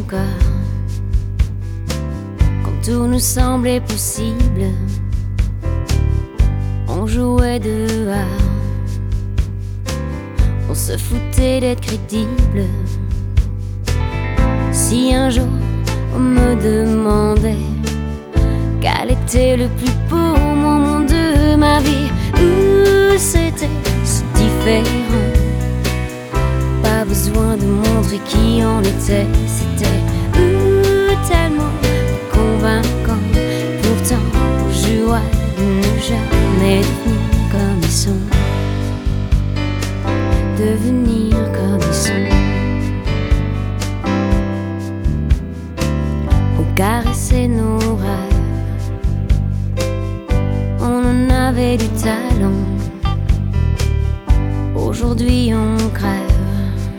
encore. Quand tout nous semblait possible, on jouait dehors. On se foutait d'être crédible. Si un jour on me demandait quel était le plus beau moment de ma vie, c'était si différent. Pas besoin de montrer qui on était, c'était tellement convaincant. Pourtant, joie de ne jamais devenir comme ils sont. Devenir comme ils sont. On caressait nos rêves, on en avait du talent. Aujourd'hui on crève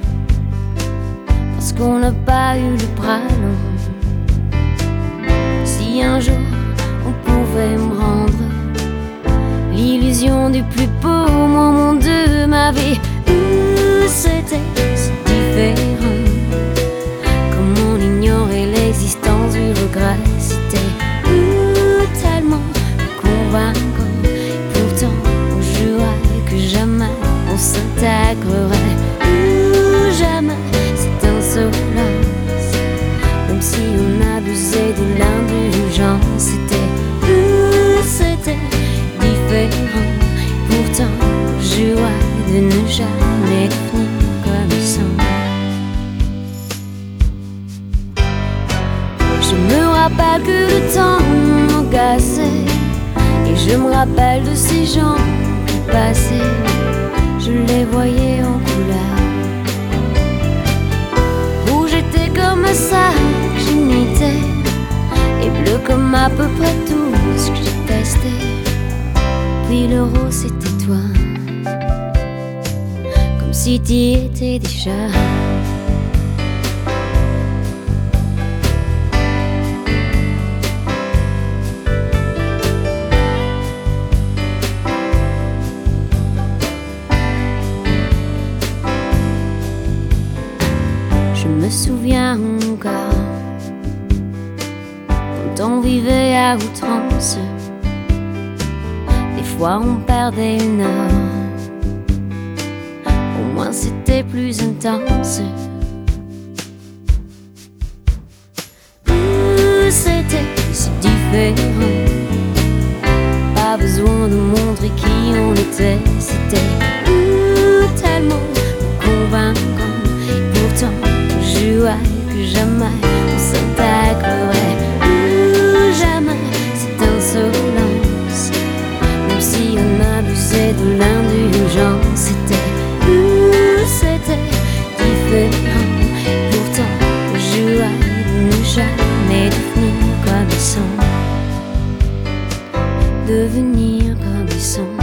parce qu'on n'a pas eu le bras long. Si un jour on pouvait me rendre l'illusion du plus beau moment de ma vie, c'était si différent. Comment ignorer l'existence du regret? C'était tellement convaincant. Pourtant on jouait que jamais on s'intégrerait. Jamais cette insolence, comme si on abusait de l'indulgence. C'était différent. Pourtant joie de ne jamais devenir comme ils sont. Je me rappelle que le temps m'agaçait, et je me rappelle de ces gens qui passaient. Je les voyais en couleur. Rouge était comme ça que j'imitais, et bleu comme à peu près tout ce que j'ai testé. Puis le rose c'était toi, comme si t'y étais déjà. Je me souviens encore quand on vivait à outrance. Des fois on perdait une heure, au moins c'était plus intense. C'était si différent. Pas besoin de montrer qui on était. C'était tellement convaincant. Pourtant joie que jamais on s'intégrerait. Jamais cette insolence, même si on abusait de l'indulgence. C'était différent. Pourtant joie de ne jamais devenir comme ils sont. Devenir comme ils sont.